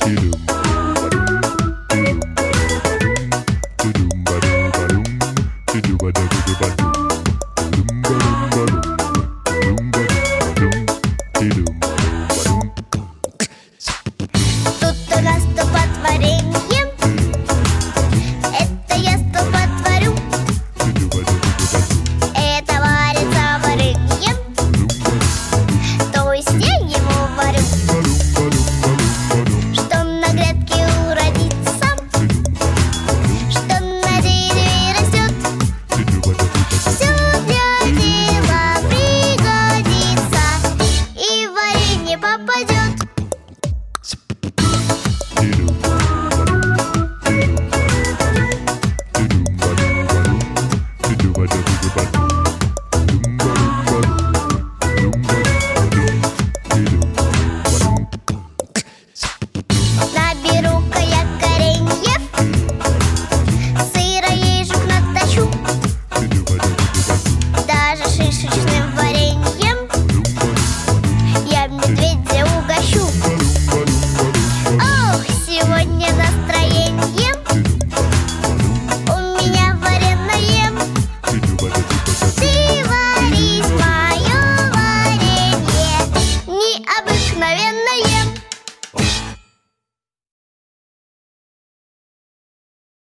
Тут у нас столпотворение. Это я столпотворю. Это варится варенье. То есть я его варю. Что на грядке уродится, что на дереве растет, все для дела пригодится и в варенье попадет. Наберу-ка я кореньев, сыра ежик натащу, даже шишечным вареньем